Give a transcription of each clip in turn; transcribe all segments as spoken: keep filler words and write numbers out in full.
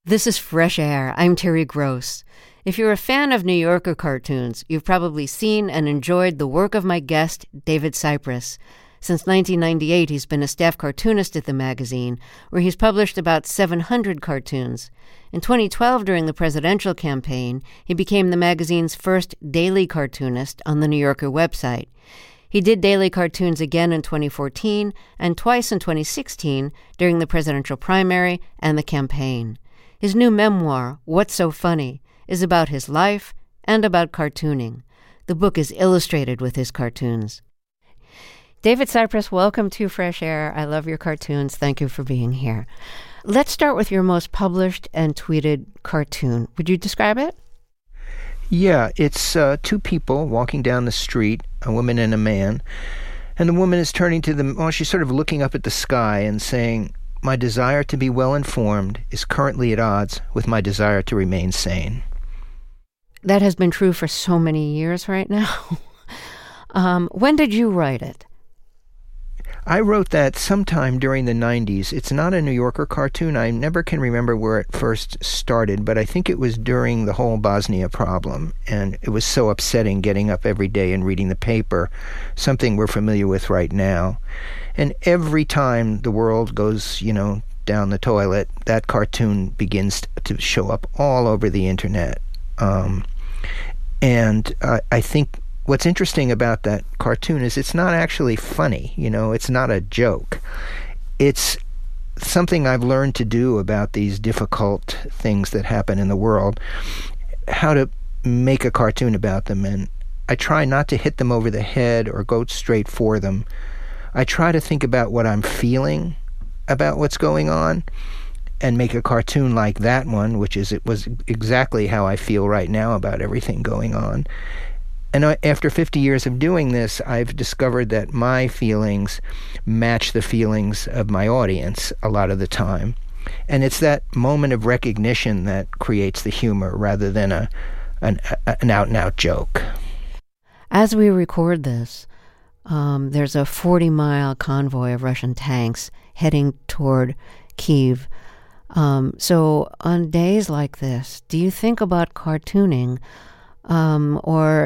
This is Fresh Air. I'm Terry Gross. If you're a fan of New Yorker cartoons, you've probably seen and enjoyed the work of my guest, David Cypress. Since nineteen ninety-eight, he's been a staff cartoonist at the magazine, where he's published about seven hundred cartoons. In twenty twelve, during the presidential campaign, he became the magazine's first daily cartoonist on the New Yorker website. He did daily cartoons again in twenty fourteen and twice in twenty sixteen during the presidential primary and the campaign. His new memoir, What's So Funny, is about his life and about cartooning. The book is illustrated with his cartoons. David Cypress, welcome to Fresh Air. I love your cartoons. Thank you for being here. Let's start with your most published and tweeted cartoon. Would you describe it? Yeah, it's uh, two people walking down the street, a woman and a man, and the woman is turning to them, well, she's sort of looking up at the sky and saying, "My desire to be well-informed is currently at odds with my desire to remain sane." That has been true for so many years right now. um, when did you write it? I wrote that sometime during the nineties. It's not a New Yorker cartoon. I never can remember where it first started, but I think it was during the whole Bosnia problem, and it was so upsetting getting up every day and reading the paper, something we're familiar with right now. And every time the world goes, you know, down the toilet, that cartoon begins to show up all over the internet. Um, and uh, I think what's interesting about that cartoon is it's not actually funny, you know, it's not a joke. It's something I've learned to do about these difficult things that happen in the world, how to make a cartoon about them. And I try not to hit them over the head or go straight for them. I try to think about what I'm feeling about what's going on and make a cartoon like that one, which is it was exactly how I feel right now about everything going on. And after fifty years of doing this, I've discovered that my feelings match the feelings of my audience a lot of the time. And it's that moment of recognition that creates the humor rather than a an, an out-and-out joke. As we record this, Um, there's a forty-mile convoy of Russian tanks heading toward Kyiv. Um, so on days like this, do you think about cartooning, um, or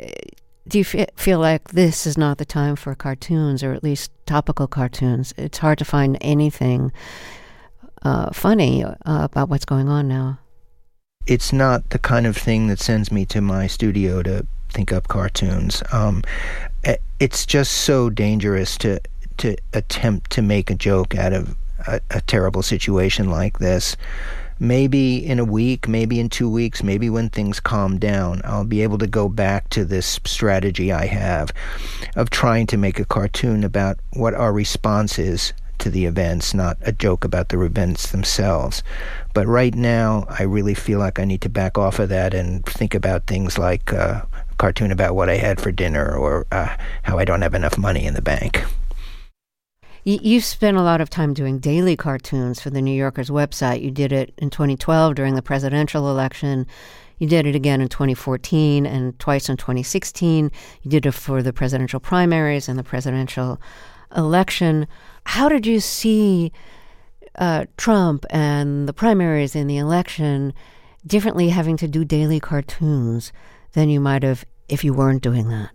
do you f- feel like this is not the time for cartoons, or at least topical cartoons? It's hard to find anything uh, funny uh, about what's going on now. It's not the kind of thing that sends me to my studio to think up cartoons. Um, it's just so dangerous to to attempt to make a joke out of a, a terrible situation like this. Maybe in a week, maybe in two weeks, maybe when things calm down, I'll be able to go back to this strategy I have of trying to make a cartoon about what our response is to the events, not a joke about the events themselves. But right now, I really feel like I need to back off of that and think about things like uh, a cartoon about what I had for dinner or uh, how I don't have enough money in the bank. You, you've spent a lot of time doing daily cartoons for the New Yorker's website. You did it in twenty twelve during the presidential election. You did it again in twenty fourteen and twice in twenty sixteen. You did it for the presidential primaries and the presidential election. How did you see uh, Trump and the primaries in the election differently having to do daily cartoons than you might have if you weren't doing that?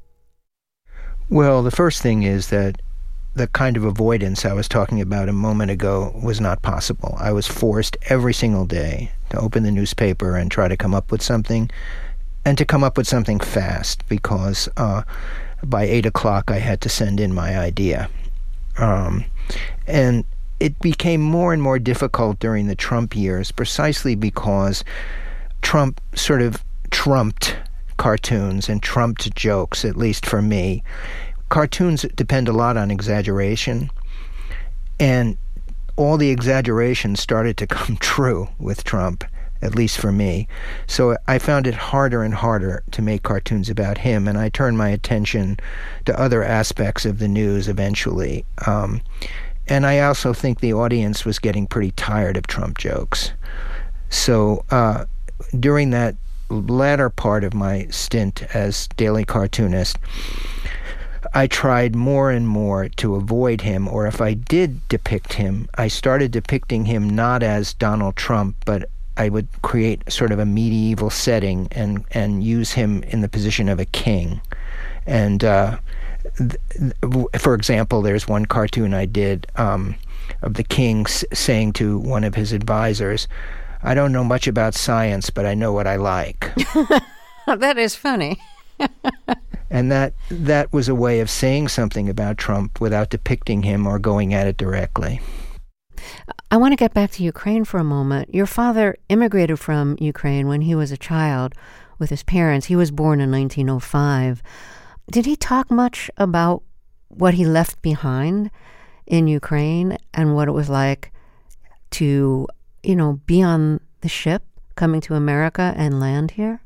Well, the first thing is that the kind of avoidance I was talking about a moment ago was not possible. I was forced every single day to open the newspaper and try to come up with something, and to come up with something fast, because uh, by eight o'clock I had to send in my idea. Um, and it became more and more difficult during the Trump years, precisely because Trump sort of trumped cartoons and trumped jokes, at least for me. Cartoons depend a lot on exaggeration, and all the exaggeration started to come true with Trump, at least for me. So I found it harder and harder to make cartoons about him, and I turned my attention to other aspects of the news eventually. Um, and I also think the audience was getting pretty tired of Trump jokes. So uh, during that latter part of my stint as daily cartoonist, I tried more and more to avoid him, or if I did depict him, I started depicting him not as Donald Trump, but I would create sort of a medieval setting and, and use him in the position of a king. And uh, th- for example, there's one cartoon I did um, of the king s- saying to one of his advisors, "I don't know much about science, but I know what I like." That is funny. And that that was a way of saying something about Trump without depicting him or going at it directly. I want to get back to Ukraine for a moment. Your father immigrated from Ukraine when he was a child with his parents. He was born in nineteen oh five. Did he talk much about what he left behind in Ukraine and what it was like to, you know, be on the ship coming to America and land here?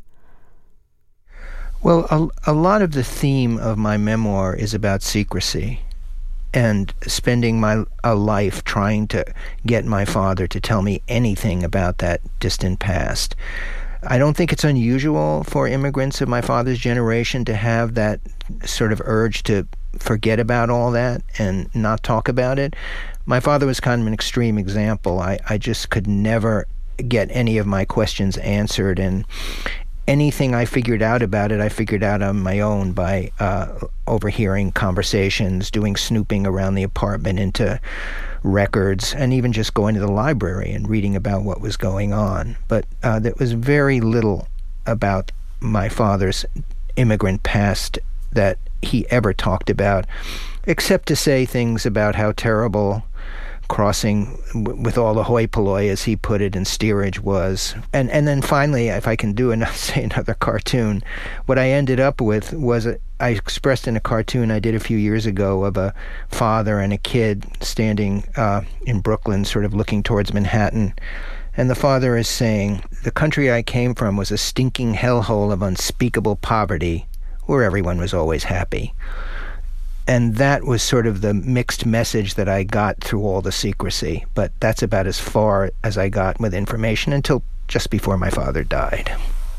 Well, a, a lot of the theme of my memoir is about secrecy and spending my a life trying to get my father to tell me anything about that distant past. I don't think it's unusual for immigrants of my father's generation to have that sort of urge to forget about all that and not talk about it. My father was kind of an extreme example. I, I just could never get any of my questions answered, and anything I figured out about it, I figured out on my own by uh, overhearing conversations, doing snooping around the apartment into records, and even just going to the library and reading about what was going on. But uh, there was very little about my father's immigrant past that he ever talked about, except to say things about how terrible crossing w- with all the hoi polloi, as he put it, in steerage was. And and then finally, if I can do another, say another cartoon, what I ended up with was, a, I expressed in a cartoon I did a few years ago of a father and a kid standing uh, in Brooklyn, sort of looking towards Manhattan. And the father is saying, "The country I came from was a stinking hellhole of unspeakable poverty, where everyone was always happy." And that was sort of the mixed message that I got through all the secrecy. But that's about as far as I got with information until just before my father died.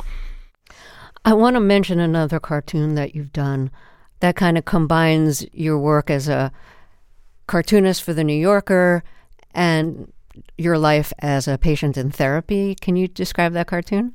I want to mention another cartoon that you've done that kind of combines your work as a cartoonist for The New Yorker and your life as a patient in therapy. Can you describe that cartoon?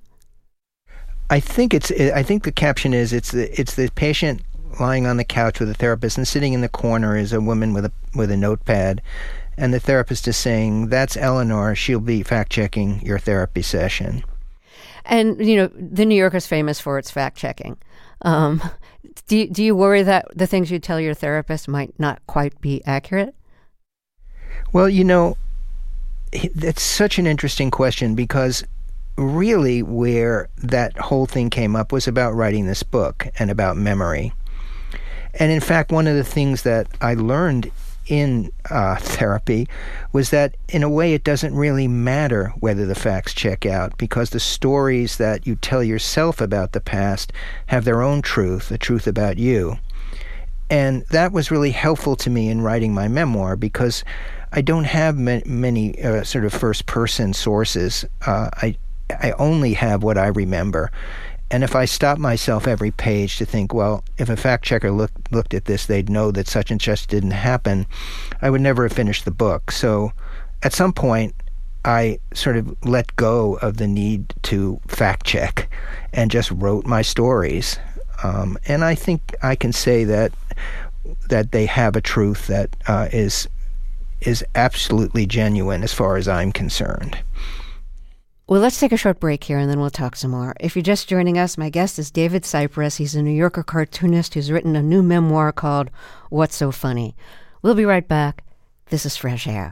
I think it's. I think the caption is it's the it's the patient lying on the couch with a therapist, and sitting in the corner is a woman with a with a notepad, and the therapist is saying, "That's Eleanor. She'll be fact-checking your therapy session." And, you know, The New Yorker's famous for its fact-checking. Um, do, you, do you worry that the things you tell your therapist might not quite be accurate? Well, you know, that's such an interesting question, because really where that whole thing came up was about writing this book and about memory. And in fact, one of the things that I learned in uh, therapy was that, in a way, it doesn't really matter whether the facts check out, because the stories that you tell yourself about the past have their own truth, the truth about you. And that was really helpful to me in writing my memoir, because I don't have ma- many uh, sort of first-person sources. Uh, I I only have what I remember. And if I stop myself every page to think, well, if a fact checker look, looked at this, they'd know that such and such didn't happen, I would never have finished the book. So at some point, I sort of let go of the need to fact check and just wrote my stories. Um, and I think I can say that that they have a truth that uh, is is absolutely genuine as far as I'm concerned. Well, let's take a short break here, and then we'll talk some more. If you're just joining us, my guest is David Cypress. He's a New Yorker cartoonist who's written a new memoir called What's So Funny? We'll be right back. This is Fresh Air.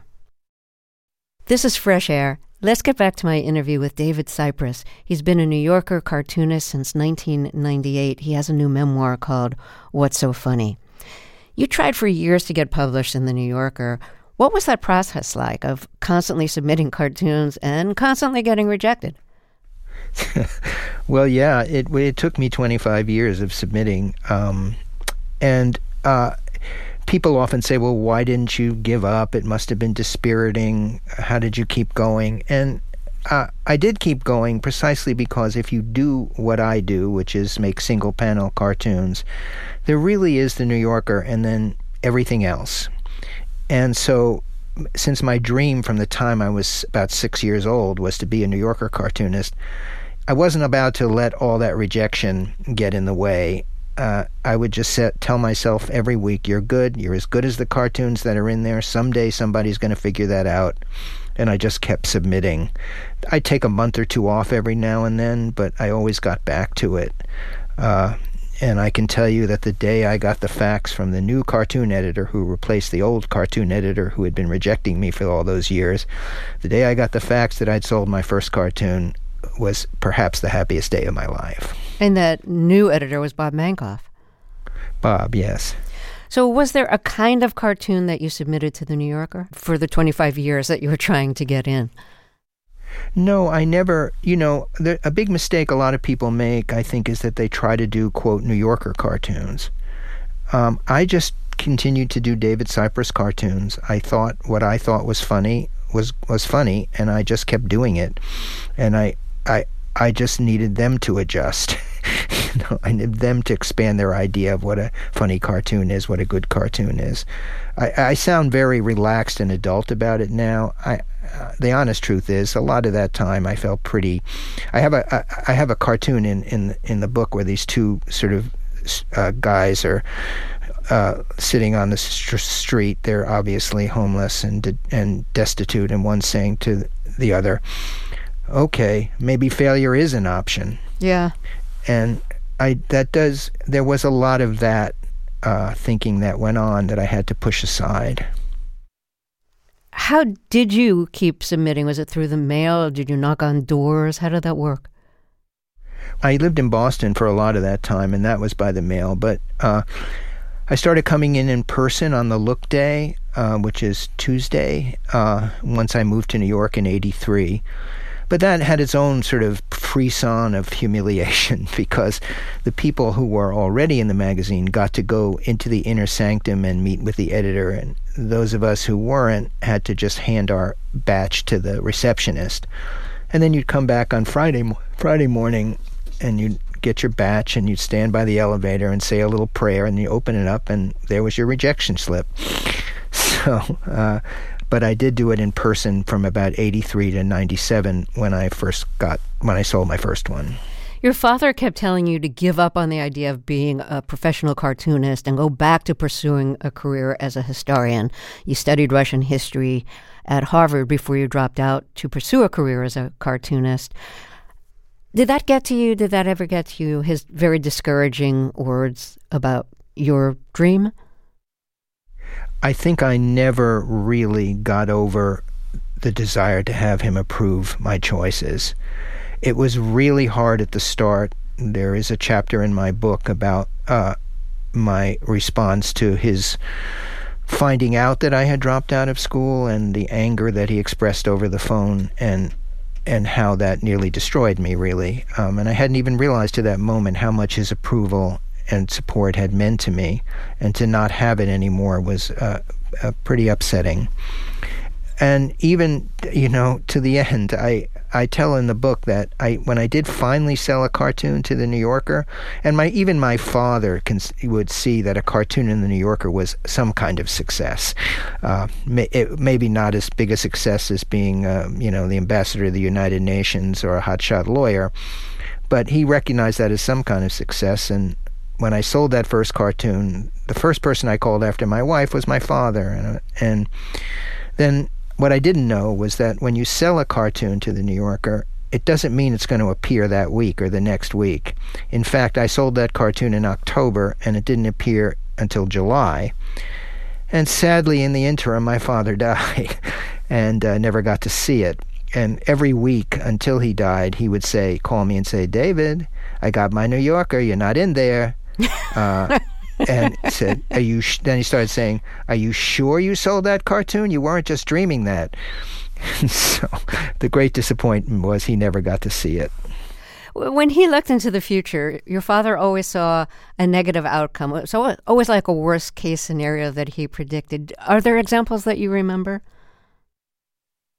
This is Fresh Air. Let's get back to my interview with David Cypress. He's been a New Yorker cartoonist since nineteen ninety-eight. He has a new memoir called What's So Funny? You tried for years to get published in The New Yorker. What was that process like of constantly submitting cartoons and constantly getting rejected? Well, yeah, it it took me twenty-five years of submitting. Um, and uh, people often say, well, why didn't you give up? It must have been dispiriting. How did you keep going? And uh, I did keep going precisely because if you do what I do, which is make single-panel cartoons, there really is the New Yorker and then everything else. And so since my dream from the time I was about six years old was to be a New Yorker cartoonist, I wasn't about to let all that rejection get in the way. Uh, I would just set, tell myself every week, you're good, you're as good as the cartoons that are in there. Someday somebody's going to figure that out. And I just kept submitting. I'd take a month or two off every now and then, but I always got back to it. Uh, and I can tell you that the day I got the fax from the new cartoon editor who replaced the old cartoon editor who had been rejecting me for all those years, the day I got the fax that I'd sold my first cartoon was perhaps the happiest day of my life. And that new editor was Bob Mankoff. Bob, yes. So was there a kind of cartoon that you submitted to the New Yorker for the twenty-five years that you were trying to get in? No, I never, you know, the, a big mistake a lot of people make, I think, is that they try to do, quote, New Yorker cartoons. Um, I just continued to do David Cypress cartoons. I thought what I thought was funny was, was funny, and I just kept doing it. And I, I, I just needed them to adjust. You know, I needed them to expand their idea of what a funny cartoon is, what a good cartoon is. I, I sound very relaxed and adult about it now. I, uh, the honest truth is, a lot of that time I felt pretty. I have a I, I have a cartoon in, in in the book where these two sort of uh, guys are uh, sitting on the st- street. They're obviously homeless and de- and destitute, and one's saying to the other, "Okay, maybe failure is an option." Yeah. And I that does there was a lot of that uh, thinking that went on that I had to push aside. How did you keep submitting? Was it through the mail? Did you knock on doors? How did that work? I lived in Boston for a lot of that time, and that was by the mail. But uh, I started coming in in person on the Look Day, uh, which is Tuesday, uh, once I moved to New York in eighty-three. But that had its own sort of frisson of humiliation because the people who were already in the magazine got to go into the inner sanctum and meet with the editor, and those of us who weren't had to just hand our batch to the receptionist. And then you'd come back on Friday Friday morning and you'd get your batch and you'd stand by the elevator and say a little prayer, and you open it up and there was your rejection slip. So... Uh, But I did do it in person from about eighty-three to ninety-seven when I first got, when I sold my first one. Your father kept telling you to give up on the idea of being a professional cartoonist and go back to pursuing a career as a historian. You studied Russian history at Harvard before you dropped out to pursue a career as a cartoonist. Did that get to you? Did that ever get to you, his very discouraging words about your dream? I think I never really got over the desire to have him approve my choices. It was really hard at the start. There is a chapter in my book about uh, my response to his finding out that I had dropped out of school and the anger that he expressed over the phone, and and how that nearly destroyed me, really. Um, and I hadn't even realized to that moment how much his approval and support had meant to me, and to not have it anymore was uh, uh, pretty upsetting. And even, you know, to the end, I I tell in the book that I when I did finally sell a cartoon to the New Yorker, and my even my father can, would see that a cartoon in the New Yorker was some kind of success. Uh, may, it, maybe not as big a success as being, uh, you know, the ambassador of the United Nations or a hotshot lawyer, but he recognized that as some kind of success. And when I sold that first cartoon, the first person I called after my wife was my father. And, and then what I didn't know was that when you sell a cartoon to the New Yorker, it doesn't mean it's going to appear that week or the next week. In fact, I sold that cartoon in October, and it didn't appear until July. And sadly, in the interim, my father died and uh, never got to see it. And every week until he died, he would say, call me and say, David, I got my New Yorker. You're not in there. Uh, and said, "Are you?" Sh-? Then he started saying, "Are you sure you sold that cartoon? You weren't just dreaming that." And so the great disappointment was he never got to see it. When he looked into the future, your father always saw a negative outcome. So always like a worst case scenario that he predicted. Are there examples that you remember?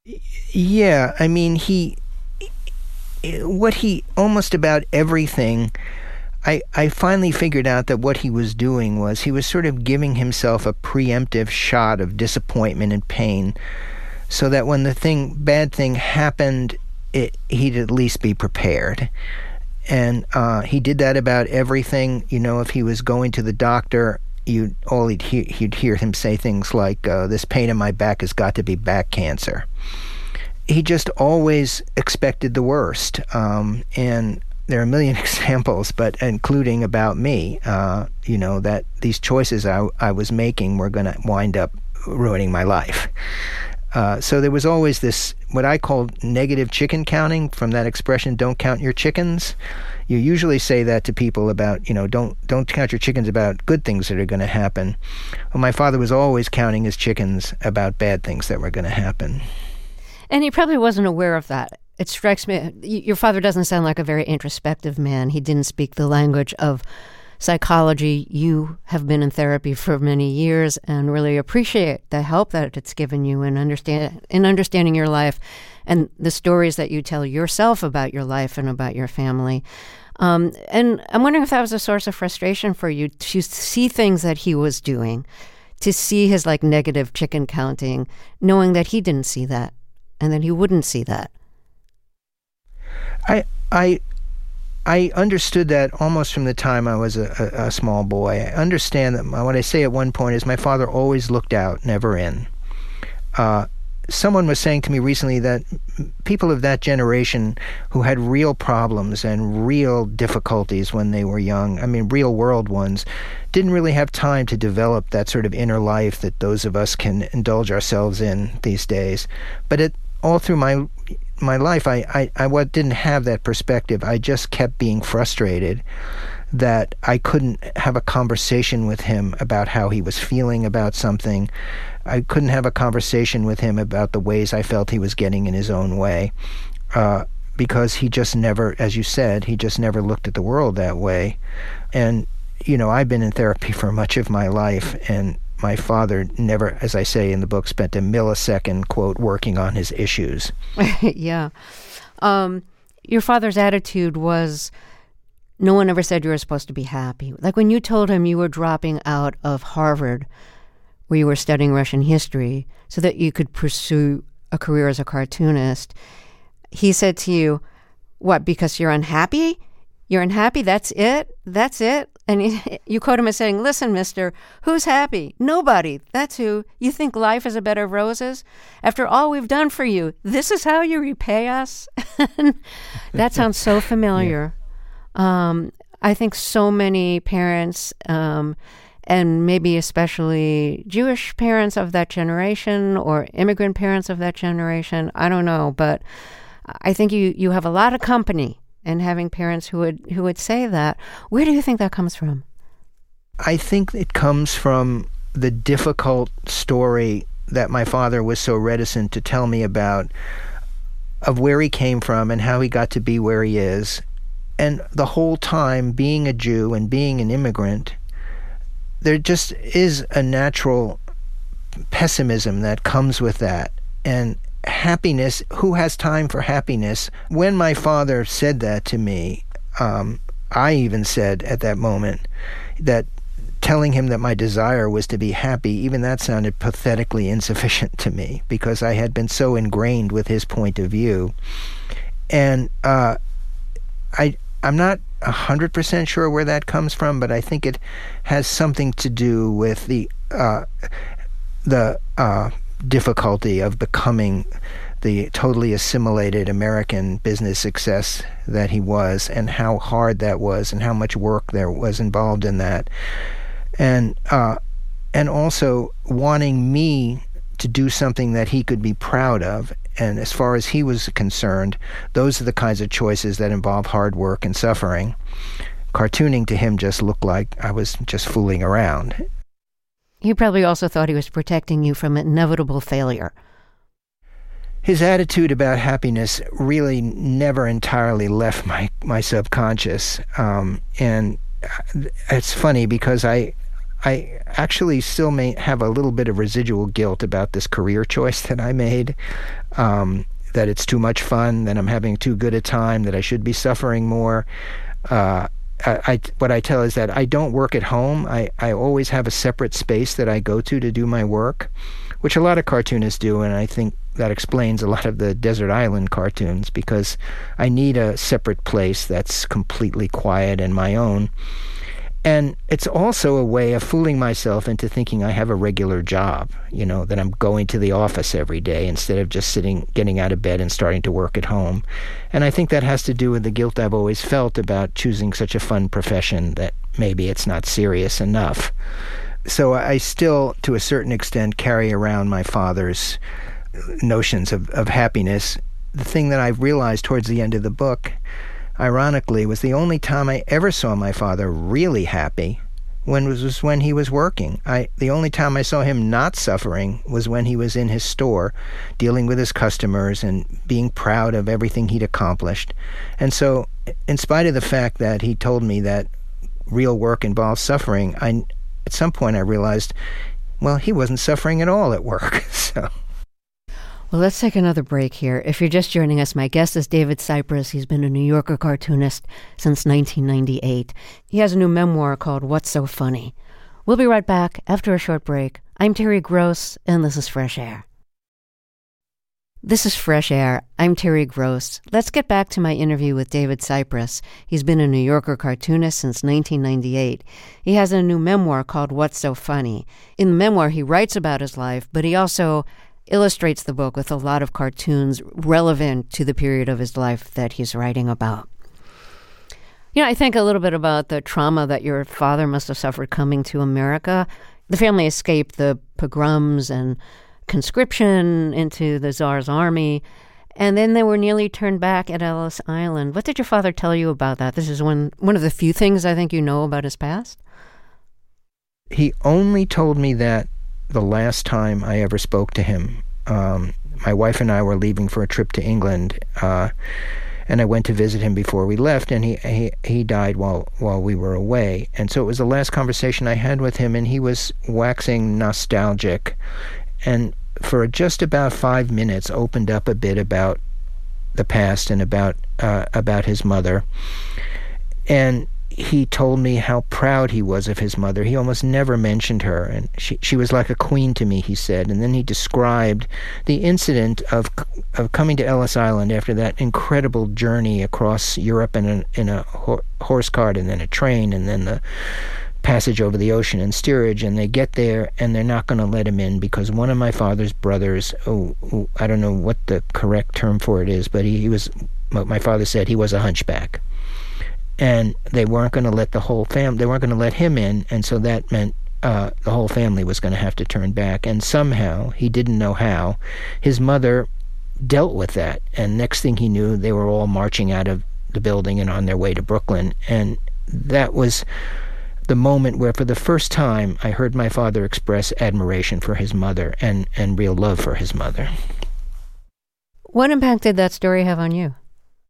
Yeah, I mean, he, what he, almost about everything, I, I finally figured out that what he was doing was he was sort of giving himself a preemptive shot of disappointment and pain so that when the thing, bad thing happened, it, he'd at least be prepared. And uh, he did that about everything. You know, if he was going to the doctor, you'd, all he'd, hear, he'd hear him say things like, uh, this pain in my back has got to be back cancer. He just always expected the worst. Um, and there are a million examples, but including about me, uh, you know, that these choices I, I was making were going to wind up ruining my life. Uh, so there was always this, what I call negative chicken counting, from that expression, don't count your chickens. You usually say that to people about, you know, don't don't count your chickens about good things that are going to happen. Well, my father was always counting his chickens about bad things that were going to happen. And he probably wasn't aware of that. It strikes me, your father doesn't sound like a very introspective man. He didn't speak the language of psychology. You have been in therapy for many years and really appreciate the help that it's given you in understand in understanding your life and the stories that you tell yourself about your life and about your family. Um, and I'm wondering if that was a source of frustration for you to see things that he was doing, to see his like negative chicken counting, knowing that he didn't see that and that he wouldn't see that. I I. I understood that almost from the time I was a, a, a small boy. I understand that my, what I say at one point is my father always looked out, never in. Uh, someone was saying to me recently that people of that generation who had real problems and real difficulties when they were young, I mean real world ones, didn't really have time to develop that sort of inner life that those of us can indulge ourselves in these days. But it all through my my life, I, I, I what didn't have that perspective. I just kept being frustrated that I couldn't have a conversation with him about how he was feeling about something. I couldn't have a conversation with him about the ways I felt he was getting in his own way. Uh, because he just never, as you said, he just never looked at the world that way. And, you know, I've been in therapy for much of my life, and my father never, as I say in the book, spent a millisecond, quote, working on his issues. Yeah. Um, your father's attitude was, no one ever said you were supposed to be happy. Like when you told him you were dropping out of Harvard, where you were studying Russian history, so that you could pursue a career as a cartoonist, he said to you, what, because you're unhappy? You're unhappy? That's it? That's it? And you, you quote him as saying, listen, mister, who's happy? Nobody. That's who. You think life is a bed of roses? After all we've done for you, this is how you repay us? That sounds so familiar. Yeah. Um, I think so many parents, um, and maybe especially Jewish parents of that generation or immigrant parents of that generation, I don't know, but I think you, you have a lot of company and having parents who would who would say that. Where do you think that comes from? I think it comes from the difficult story that my father was so reticent to tell me about, of where he came from and how he got to be where he is. And the whole time, being a Jew and being an immigrant, there just is a natural pessimism that comes with that. And happiness, who has time for happiness? When my father said that to me, um, I even said at that moment that telling him that my desire was to be happy, even that sounded pathetically insufficient to me, because I had been so ingrained with his point of view. And uh, I, I'm not one hundred percent sure where that comes from, but I think it has something to do with the uh, the uh, difficulty of becoming the totally assimilated American business success that he was, and how hard that was, and how much work there was involved in that. And uh, and also wanting me to do something that he could be proud of. And as far as he was concerned, those are the kinds of choices that involve hard work and suffering. Cartooning to him just looked like I was just fooling around. He probably also thought he was protecting you from inevitable failure. His attitude about happiness really never entirely left my, my subconscious. Um, and it's funny because I I actually still may have a little bit of residual guilt about this career choice that I made, um, that it's too much fun, that I'm having too good a time, that I should be suffering more. Uh, I, I, what I tell is that I don't work at home. I, I always have a separate space that I go to to do my work, which a lot of cartoonists do, and I think that explains a lot of the Desert Island cartoons, because I need a separate place that's completely quiet and my own. And it's also a way of fooling myself into thinking I have a regular job, you know, that I'm going to the office every day instead of just sitting, getting out of bed and starting to work at home. And I think that has to do with the guilt I've always felt about choosing such a fun profession that maybe it's not serious enough. So I still, to a certain extent, carry around my father's notions of, of happiness. The thing that I've realized towards the end of the book, ironically, was the only time I ever saw my father really happy when was, was when he was working. I the only time I saw him not suffering was when he was in his store, dealing with his customers and being proud of everything he'd accomplished. And so, in spite of the fact that he told me that real work involves suffering, I at some point I realized, well, he wasn't suffering at all at work. So. Well, let's take another break here. If you're just joining us, my guest is David Cypress. He's been a New Yorker cartoonist since nineteen ninety-eight. He has a new memoir called What's So Funny? We'll be right back after a short break. I'm Terry Gross, and this is Fresh Air. This is Fresh Air. I'm Terry Gross. Let's get back to my interview with David Cypress. He's been a New Yorker cartoonist since nineteen ninety-eight. He has a new memoir called What's So Funny? In the memoir, he writes about his life, but he also illustrates the book with a lot of cartoons relevant to the period of his life that he's writing about. You know, I think a little bit about the trauma that your father must have suffered coming to America. The family escaped the pogroms and conscription into the Tsar's army, and then they were nearly turned back at Ellis Island. What did your father tell you about that? This is one, one of the few things I think you know about his past. He only told me that the last time I ever spoke to him. Um, my wife and I were leaving for a trip to England, uh, and I went to visit him before we left, and he, he he died while while we were away. And so it was the last conversation I had with him, and he was waxing nostalgic, and for just about five minutes opened up a bit about the past and about uh, about his mother. And he told me how proud he was of his mother. He almost never mentioned her, and she she was like a queen to me, he said. And then he described the incident of of coming to Ellis Island after that incredible journey across Europe in a, in a ho- horse cart and then a train and then the passage over the ocean in steerage. And they get there and they're not going to let him in because one of my father's brothers, oh, oh, I don't know what the correct term for it is, but he, he was, what my father said, he was a hunchback. And they weren't going to let the whole family, they weren't going to let him in, and so that meant uh, the whole family was going to have to turn back. And somehow, he didn't know how, his mother dealt with that. And next thing he knew, they were all marching out of the building and on their way to Brooklyn. And that was the moment where, for the first time, I heard my father express admiration for his mother and, and real love for his mother. What impact did that story have on you?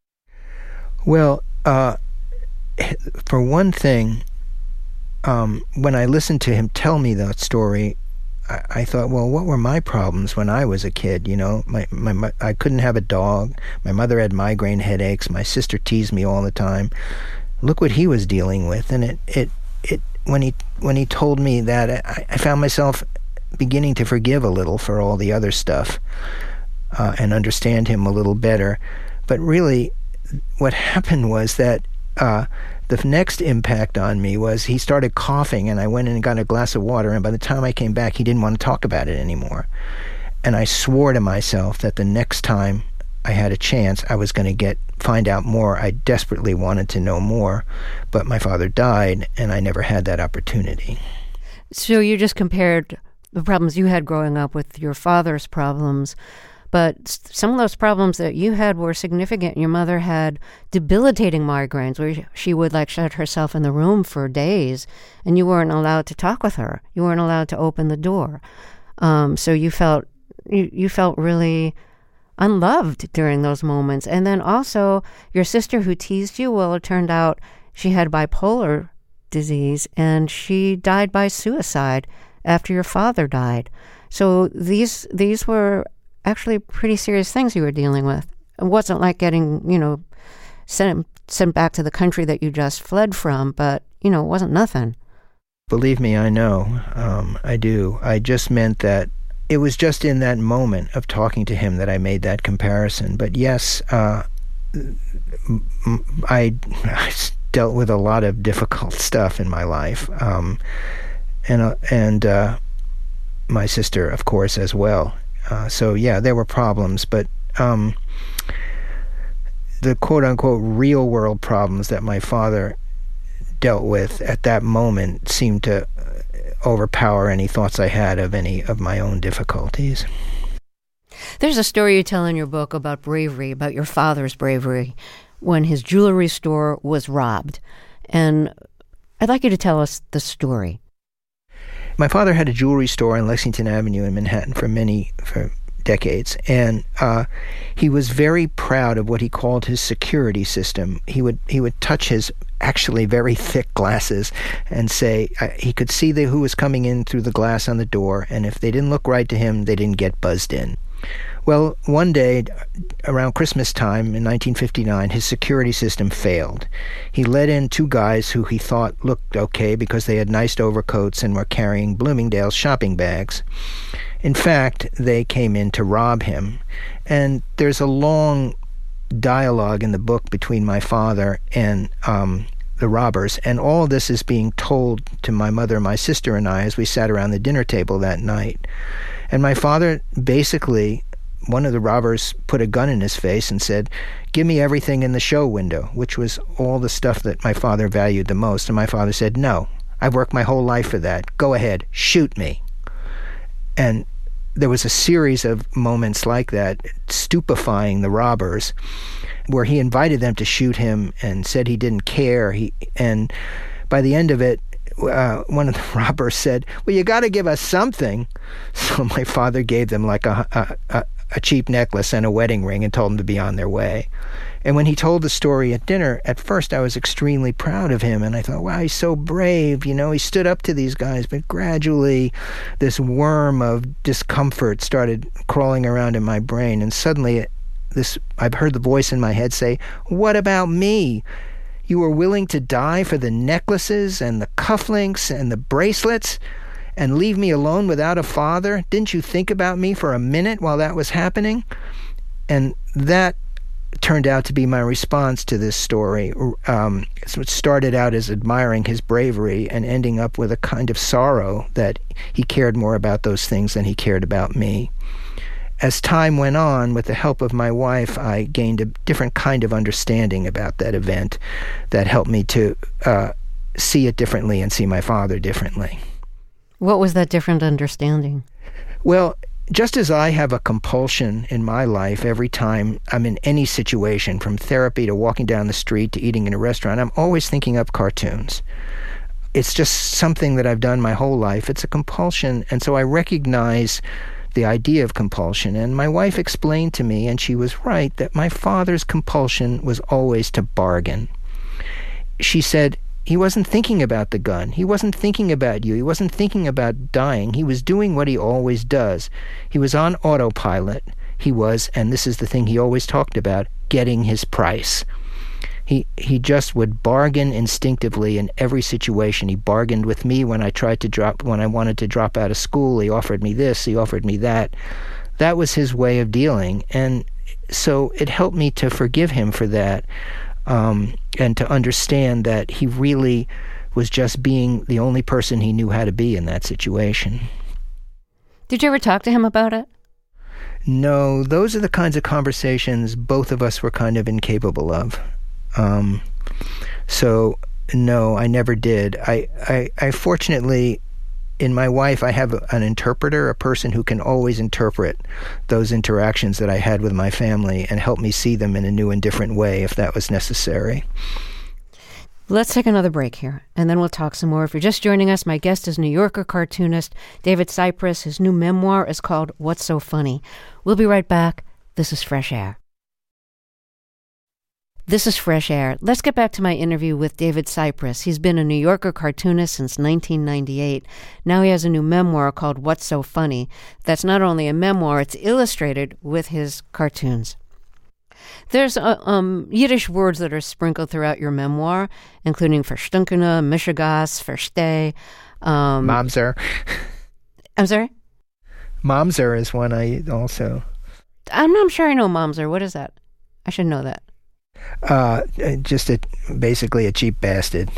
Well, uh, for one thing, um, when I listened to him tell me that story, I, I thought, well, what were my problems when I was a kid? You know, my, my, my I couldn't have a dog. My mother had migraine headaches. My sister teased me all the time. Look what he was dealing with. And it, it, it when he when he told me that, I, I found myself beginning to forgive a little for all the other stuff uh, and understand him a little better. But really, what happened was that Uh, the next impact on me was he started coughing, and I went in and got a glass of water, and by the time I came back, he didn't want to talk about it anymore. And I swore to myself that the next time I had a chance, I was going to get find out more. I desperately wanted to know more, but my father died, and I never had that opportunity. So you just compared the problems you had growing up with your father's problems, but some of those problems that you had were significant. Your mother had debilitating migraines where she would like shut herself in the room for days, and you weren't allowed to talk with her. You weren't allowed to open the door. Um, so you felt you, you felt really unloved during those moments. And then also your sister who teased you, well, it turned out she had bipolar disease, and she died by suicide after your father died. So these these were actually pretty serious things you were dealing with. It wasn't like getting, you know, sent sent back to the country that you just fled from, but, you know, it wasn't nothing. Believe me, I know. Um, I do. I just meant that it was just in that moment of talking to him that I made that comparison. But yes, uh, I, I dealt with a lot of difficult stuff in my life, um, and uh, and uh, my sister, of course, as well. Uh, so yeah, there were problems, but um, the quote-unquote real-world problems that my father dealt with at that moment seemed to overpower any thoughts I had of any of my own difficulties. There's a story you tell in your book about bravery, about your father's bravery, when his jewelry store was robbed. And I'd like you to tell us the story. My father had a jewelry store on Lexington Avenue in Manhattan for many, for decades, and uh, he was very proud of what he called his security system. He would he would touch his actually very thick glasses and say uh, he could see the, who was coming in through the glass on the door, and if they didn't look right to him, they didn't get buzzed in. Well, one day, around Christmas time in nineteen fifty-nine, his security system failed. He let in two guys who he thought looked okay because they had nice overcoats and were carrying Bloomingdale's shopping bags. In fact, they came in to rob him. And there's a long dialogue in the book between my father and um, the robbers, and all of this is being told to my mother, my sister, and I as we sat around the dinner table that night. And my father basically, one of the robbers put a gun in his face and said, "Give me everything in the show window," which was all the stuff that my father valued the most. And my father said, "No, I've worked my whole life for that. Go ahead, shoot me." And there was a series of moments like that, stupefying the robbers, where he invited them to shoot him and said he didn't care. He and by the end of it, uh, one of the robbers said, "Well, you got to give us something." So my father gave them like a, a, a, a cheap necklace and a wedding ring and told them to be on their way. And when he told the story at dinner, at first I was extremely proud of him, and I thought, wow, he's so brave, you know, he stood up to these guys. But gradually, this worm of discomfort started crawling around in my brain, and suddenly this I've heard the voice in my head say, "What about me? You were willing to die for the necklaces and the cufflinks and the bracelets and leave me alone without a father? Didn't you think about me for a minute while that was happening?" And that turned out to be my response to this story. Um, so it started out as admiring his bravery and ending up with a kind of sorrow that he cared more about those things than he cared about me. As time went on, with the help of my wife, I gained a different kind of understanding about that event that helped me to uh, see it differently and see my father differently. What was that different understanding? Well, just as I have a compulsion in my life every time I'm in any situation, from therapy to walking down the street to eating in a restaurant, I'm always thinking up cartoons. It's just something that I've done my whole life. It's a compulsion, and so I recognize the idea of compulsion. And my wife explained to me, and she was right, that my father's compulsion was always to bargain. She said, he wasn't thinking about the gun. He wasn't thinking about you. He wasn't thinking about dying. He was doing what he always does. He was on autopilot. He was, and this is the thing he always talked about, getting his price. He he just would bargain instinctively in every situation. He bargained with me when I tried to drop, when I wanted to drop out of school. He offered me this, he offered me that. That was his way of dealing. And so it helped me to forgive him for that. Um, and to understand that he really was just being the only person he knew how to be in that situation. Did you ever talk to him about it? No, those are the kinds of conversations both of us were kind of incapable of. Um, so, no, I never did. I, I, I fortunately, in my wife, I have an interpreter, a person who can always interpret those interactions that I had with my family and help me see them in a new and different way if that was necessary. Let's take another break here, and then we'll talk some more. If you're just joining us, my guest is New Yorker cartoonist David Cypress. His new memoir is called What's So Funny? We'll be right back. This is Fresh Air. This is Fresh Air. Let's get back to my interview with David Cypress. He's been a New Yorker cartoonist since nineteen ninety-eight. Now he has a new memoir called What's So Funny? That's not only a memoir, it's illustrated with his cartoons. There's uh, um, Yiddish words that are sprinkled throughout your memoir, including verstunkene, mishigas, versteh. Um, Mamzer. I'm sorry? Mamzer is one I also... I'm not sure I know Mamzer. What is that? I should know that. Uh, just a, basically a cheap bastard.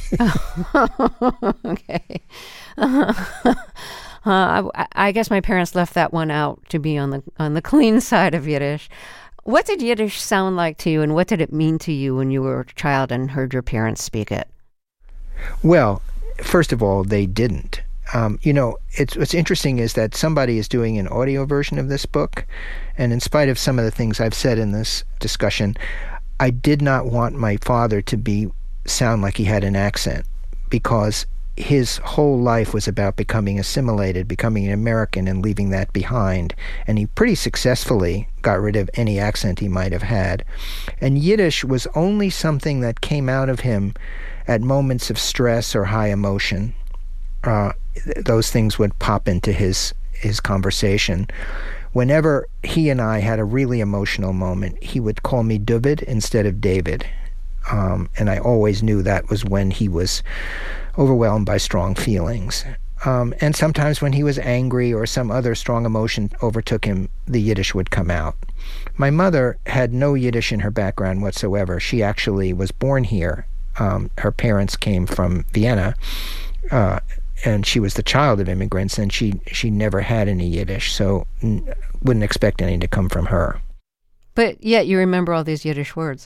Oh, okay. Uh, uh, I, I guess my parents left that one out to be on the on the clean side of Yiddish. What did Yiddish sound like to you, and what did it mean to you when you were a child and heard your parents speak it? Well, first of all, they didn't. Um, you know, it's, what's interesting is that somebody is doing an audio version of this book, and in spite of some of the things I've said in this discussion, I did not want my father to be sound like he had an accent, because his whole life was about becoming assimilated, becoming an American, and leaving that behind. And he pretty successfully got rid of any accent he might have had. And Yiddish was only something that came out of him at moments of stress or high emotion. Uh, th- those things would pop into his his conversation. Whenever he and I had a really emotional moment, he would call me David instead of David. Um, and I always knew that was when he was overwhelmed by strong feelings. Um, and sometimes when he was angry or some other strong emotion overtook him, the Yiddish would come out. My mother had no Yiddish in her background whatsoever. She actually was born here. Um, her parents came from Vienna, uh, and she was the child of immigrants, and she, she never had any Yiddish, so n- wouldn't expect any to come from her. But yet you remember all these Yiddish words.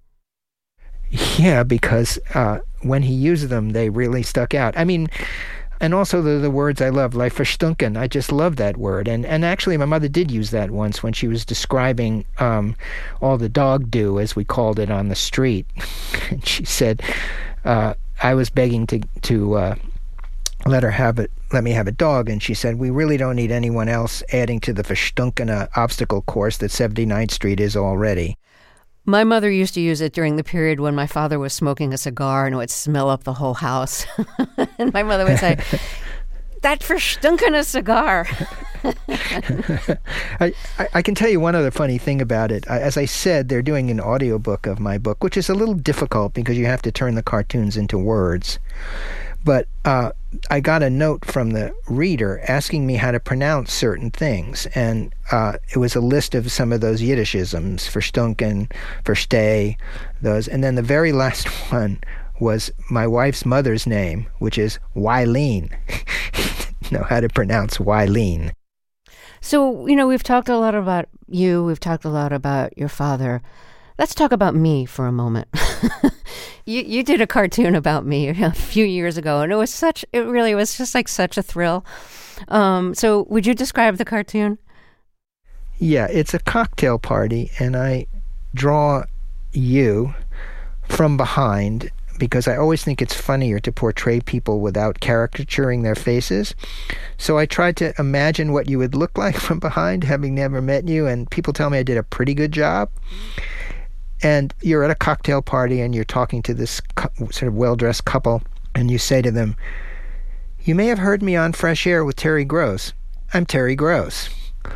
Yeah, because uh, when he used them, they really stuck out. I mean, and also the, the words I love, like verstunken, I just love that word. And and actually, my mother did use that once when she was describing um, all the dog do, as we called it, on the street. And she said, uh, I was begging to to uh, let her have it, let me have a dog, and she said, we really don't need anyone else adding to the verstunkene obstacle course that seventy-ninth Street is already. My mother used to use it during the period when my father was smoking a cigar and it would smell up the whole house. And my mother would say, that verstunkene cigar. I, I, I can tell you one other funny thing about it. I, as I said, they're doing an audiobook of my book, which is a little difficult because you have to turn the cartoons into words. But uh, I got a note from the reader asking me how to pronounce certain things. And uh, it was a list of some of those Yiddishisms, verstunken, versteh, those. And then the very last one was my wife's mother's name, which is Wileen. Know how to pronounce Wileen. So, you know, we've talked a lot about you. We've talked a lot about your father. Let's talk about me for a moment. you you did a cartoon about me a few years ago, and it was such, it really was just like such a thrill. Um, so would you describe the cartoon? Yeah, it's a cocktail party, and I draw you from behind because I always think it's funnier to portray people without caricaturing their faces. So I tried to imagine what you would look like from behind, having never met you, and people tell me I did a pretty good job. And you're at a cocktail party and you're talking to this cu- sort of well-dressed couple, and you say to them, you may have heard me on Fresh Air with Terry Gross. I'm Terry Gross.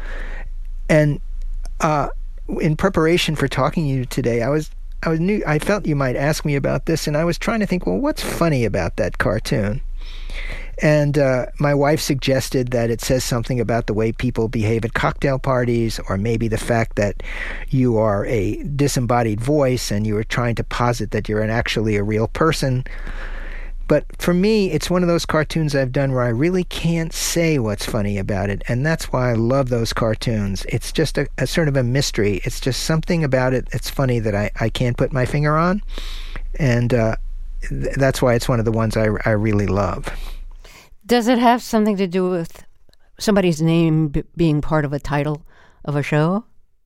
And uh, in preparation for talking to you today, I was I was new. I felt you might ask me about this, and I was trying to think, well, what's funny about that cartoon? And uh, my wife suggested that it says something about the way people behave at cocktail parties, or maybe the fact that you are a disembodied voice and you are trying to posit that you're an, actually a real person. But for me, it's one of those cartoons I've done where I really can't say what's funny about it, and that's why I love those cartoons. It's just a, a sort of a mystery. It's just something about it that's funny that I, I can't put my finger on, and uh, th- that's why it's one of the ones I, I really love. Does it have something to do with somebody's name b- being part of a title of a show?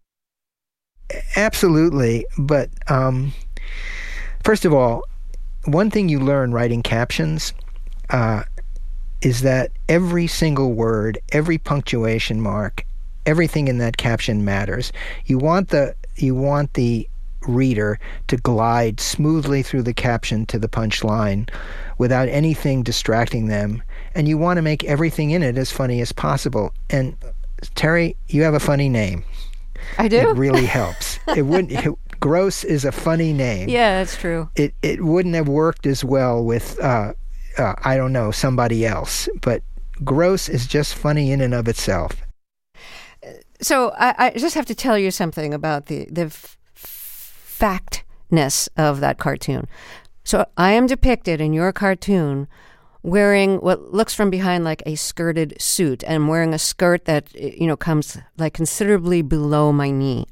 Absolutely. But um, first of all, one thing you learn writing captions uh, is that every single word, every punctuation mark, everything in that caption matters. You want the you want the reader to glide smoothly through the caption to the punchline without anything distracting them. And you want to make everything in it as funny as possible. And Terry, you have a funny name. I do? It really helps. It wouldn't. It, Gross is a funny name. Yeah, that's true. It it wouldn't have worked as well with uh, uh, I don't know, somebody else. But Gross is just funny in and of itself. So I, I just have to tell you something about the the f- factness of that cartoon. So I am depicted in your cartoon wearing what looks from behind like a skirted suit, and I'm wearing a skirt that, you know, comes like considerably below my knee.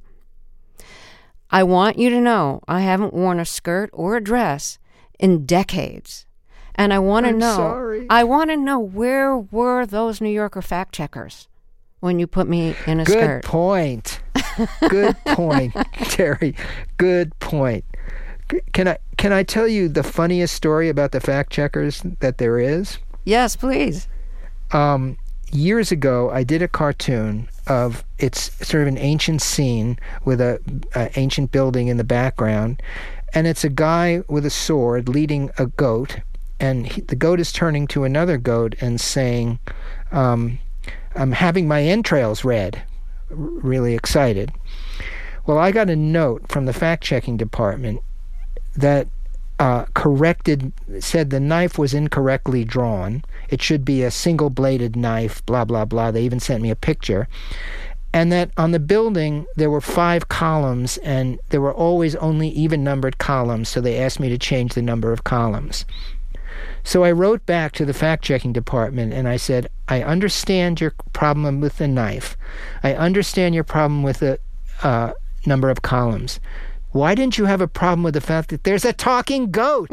I want you to know I haven't worn a skirt or a dress in decades. And I want to know, sorry. I want to know, where were those New Yorker fact checkers when you put me in a Good skirt? point. Good point, Terry. Good point. Can I can I tell you the funniest story about the fact checkers that there is? Yes, please. Um, years ago, I did a cartoon of, it's sort of an ancient scene with a, a ancient building in the background, and it's a guy with a sword leading a goat, and he, the goat is turning to another goat and saying, um, "I'm having my entrails read." R- really excited. Well, I got a note from the fact-checking department that uh, corrected, said the knife was incorrectly drawn. It should be a single-bladed knife, blah, blah, blah. They even sent me a picture. And that on the building, there were five columns, and there were always only even-numbered columns, so they asked me to change the number of columns. So I wrote back to the fact-checking department, and I said, I understand your problem with the knife. I understand your problem with the uh, number of columns. Why didn't you have a problem with the fact that there's a talking goat?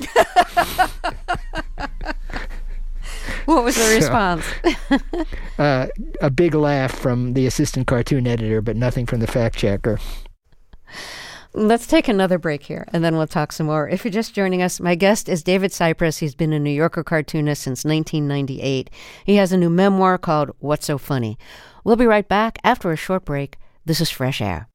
What was the So, response? uh, a big laugh from the assistant cartoon editor, but nothing from the fact checker. Let's take another break here, and then we'll talk some more. If you're just joining us, my guest is David Cypress. He's been a New Yorker cartoonist since nineteen ninety-eight. He has a new memoir called What's So Funny? We'll be right back after a short break. This is Fresh Air.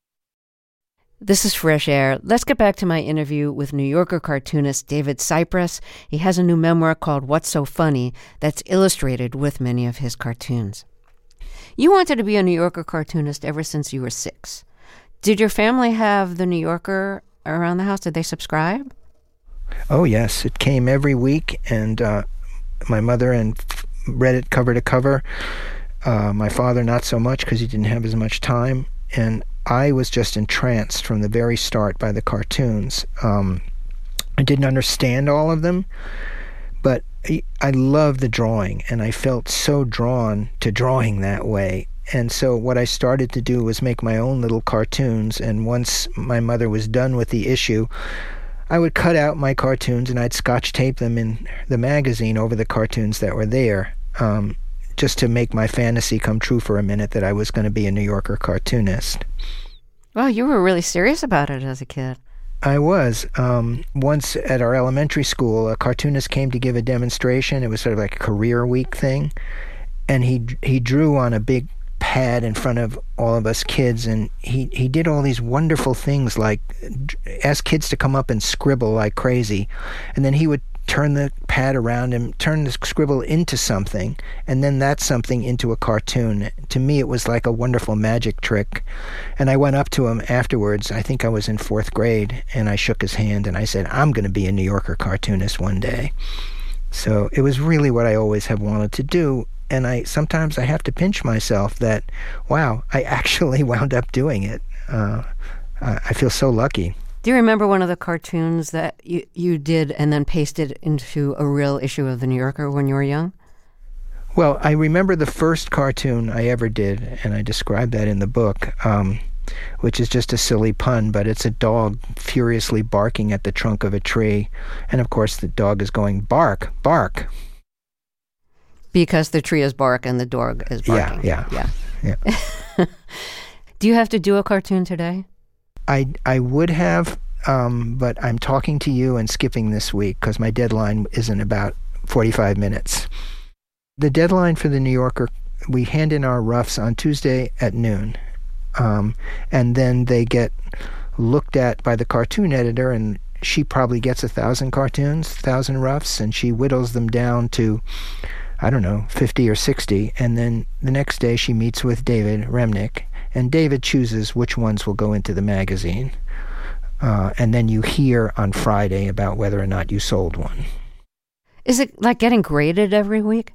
This is Fresh Air. Let's get back to my interview with New Yorker cartoonist David Cypress. He has a new memoir called What's So Funny that's illustrated with many of his cartoons. You wanted to be a New Yorker cartoonist ever since you were six. Did your family have the New Yorker around the house? Did they subscribe? Oh, yes. It came every week, and uh, my mother and read it cover to cover. Uh, my father, not so much, because he didn't have as much time. And I was just entranced from the very start by the cartoons. Um, I didn't understand all of them, but I, I loved the drawing, and I felt so drawn to drawing that way. And so what I started to do was make my own little cartoons, and once my mother was done with the issue, I would cut out my cartoons and I'd scotch tape them in the magazine over the cartoons that were there, um, just to make my fantasy come true for a minute that I was going to be a New Yorker cartoonist. Well, you were really serious about it as a kid. I was. Um, once at our elementary school, a cartoonist came to give a demonstration. It was sort of like a career week thing, and he he drew on a big pad in front of all of us kids, and he, he did all these wonderful things, like ask kids to come up and scribble like crazy, and then he would turn the pad around and turn the scribble into something, and then that something into a cartoon. To me, it was like a wonderful magic trick. And I went up to him afterwards, I think I was in fourth grade, and I shook his hand and I said, I'm going to be a New Yorker cartoonist one day. So it was really what I always have wanted to do. And I sometimes I have to pinch myself that, wow, I actually wound up doing it. Uh, I, I feel so lucky. Do you remember one of the cartoons that you, you did and then pasted into a real issue of The New Yorker when you were young? Well, I remember the first cartoon I ever did, and I described that in the book, um, which is just a silly pun, but it's a dog furiously barking at the trunk of a tree. And of course, the dog is going, bark, bark. Because the tree is bark and the dog is barking. Yeah, yeah. yeah. yeah. Do you have to do a cartoon today? I, I would have, um, but I'm talking to you and skipping this week because my deadline is in about forty-five minutes. The deadline for the New Yorker, we hand in our roughs on Tuesday at noon, um, and then they get looked at by the cartoon editor, and she probably gets a thousand cartoons, a thousand roughs, and she whittles them down to, I don't know, fifty or sixty, and then the next day she meets with David Remnick, and David chooses which ones will go into the magazine. Uh, and then you hear on Friday about whether or not you sold one. Is it like getting graded every week?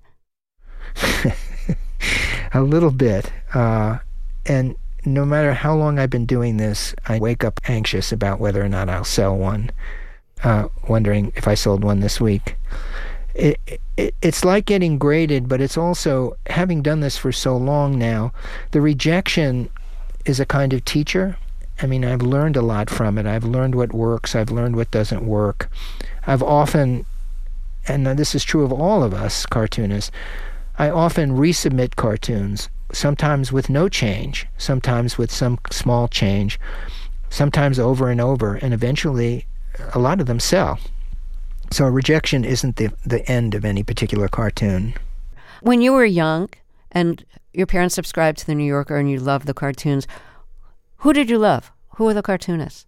A little bit. Uh, and no matter how long I've been doing this, I wake up anxious about whether or not I'll sell one, uh, wondering if I sold one this week. It, it, it's like getting graded, but it's also, having done this for so long now, the rejection is a kind of teacher. I mean, I've learned a lot from it. I've learned what works. I've learned what doesn't work. I've often, and this is true of all of us cartoonists, I often resubmit cartoons, sometimes with no change, sometimes with some small change, sometimes over and over, and eventually a lot of them sell. So a rejection isn't the, the end of any particular cartoon. When you were young and your parents subscribed to The New Yorker and you loved the cartoons, who did you love? Who were the cartoonists?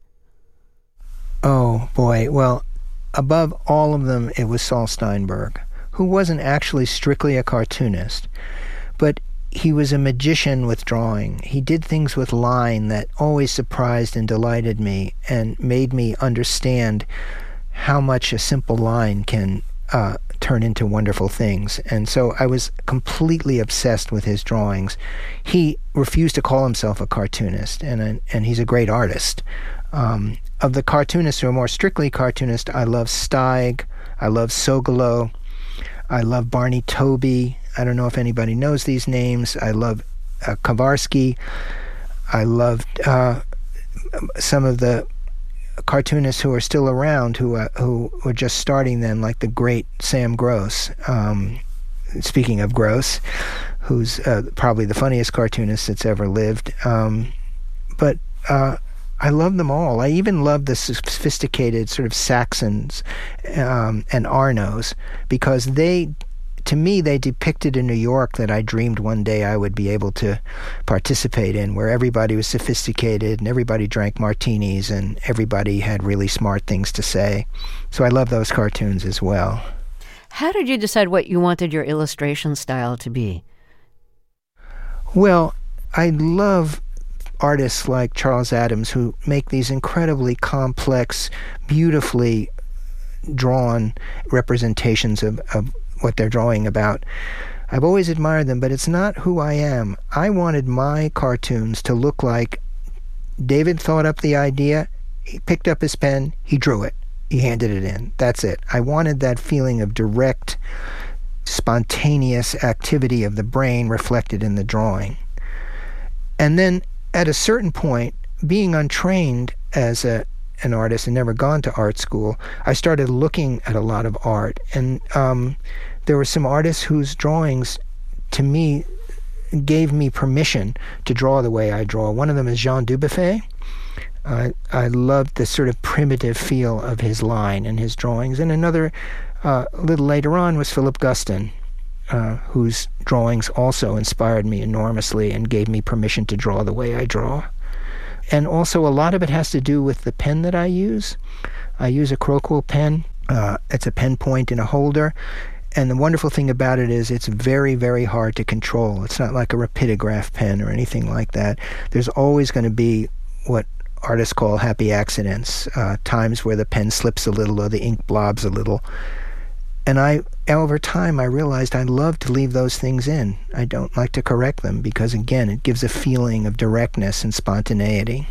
Oh, boy. Well, above all of them, it was Saul Steinberg, who wasn't actually strictly a cartoonist, but he was a magician with drawing. He did things with line that always surprised and delighted me and made me understand how much a simple line can uh, turn into wonderful things. And so I was completely obsessed with his drawings. He refused to call himself a cartoonist, and a, and he's a great artist. Um, of the cartoonists who are more strictly cartoonist, I love Steig, I love Sogolo, I love Barney Toby. I don't know if anybody knows these names. I love uh, Kowarski. I loved uh, some of the cartoonists who are still around, who uh, who were just starting then, like the great Sam Gross. Um, speaking of Gross, who's uh, probably the funniest cartoonist that's ever lived. Um, but uh, I love them all. I even love the sophisticated sort of Saxons um, and Arnos, because they, to me, they depicted a New York that I dreamed one day I would be able to participate in, where everybody was sophisticated and everybody drank martinis and everybody had really smart things to say. So I love those cartoons as well. How did you decide what you wanted your illustration style to be? Well, I love artists like Charles Addams, who make these incredibly complex, beautifully drawn representations of, of what they're drawing about. I've always admired them, but it's not who I am. I wanted my cartoons to look like David thought up the idea, he picked up his pen, he drew it, he handed it in. That's it. I wanted that feeling of direct, spontaneous activity of the brain reflected in the drawing. And then at a certain point, being untrained as a an artist and never gone to art school, I started looking at a lot of art. And um, there were some artists whose drawings, to me, gave me permission to draw the way I draw. One of them is Jean Dubuffet. Uh, I loved the sort of primitive feel of his line and his drawings. And another, uh, a little later on, was Philip Guston, uh, whose drawings also inspired me enormously and gave me permission to draw the way I draw. And also a lot of it has to do with the pen that I use. I use a Crowquill pen. Uh, it's a pen point in a holder. And the wonderful thing about it is it's very, very hard to control. It's not like a rapidograph pen or anything like that. There's always going to be what artists call happy accidents, uh, times where the pen slips a little or the ink blobs a little. And I, over time, I realized I love to leave those things in. I don't like to correct them because, again, it gives a feeling of directness and spontaneity.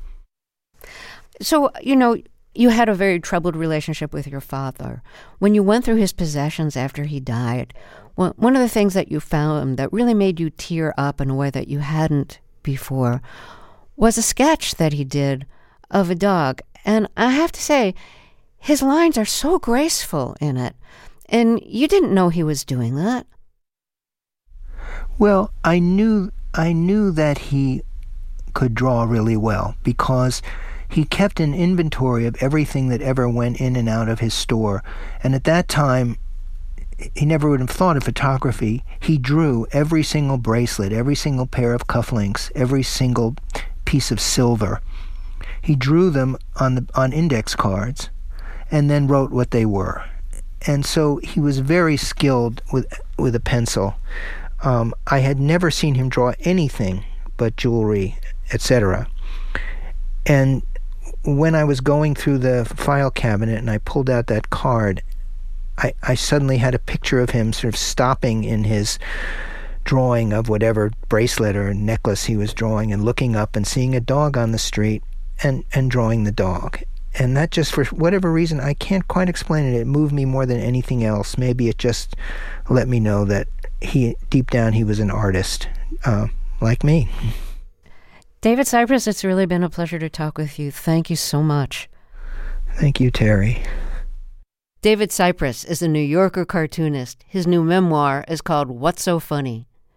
So, you know, you had a very troubled relationship with your father. When you went through his possessions after he died, one of the things that you found that really made you tear up in a way that you hadn't before was a sketch that he did of a dog. And I have to say, his lines are so graceful in it. And you didn't know he was doing that. Well, I knew I knew that he could draw really well because he kept an inventory of everything that ever went in and out of his store. And at that time, he never would have thought of photography. He drew every single bracelet, every single pair of cufflinks, every single piece of silver. He drew them on the on index cards and then wrote what they were. And so he was very skilled with with a pencil. Um, I had never seen him draw anything but jewelry, et cetera. And when I was going through the file cabinet and I pulled out that card, I, I suddenly had a picture of him sort of stopping in his drawing of whatever bracelet or necklace he was drawing and looking up and seeing a dog on the street and, and drawing the dog. And that just, for whatever reason, I can't quite explain it. It moved me more than anything else. Maybe it just let me know that he, deep down, he was an artist, uh, like me. David Cypress, it's really been a pleasure to talk with you. Thank you so much. Thank you, Terry. David Cypress is a New Yorker cartoonist. His new memoir is called What's So Funny?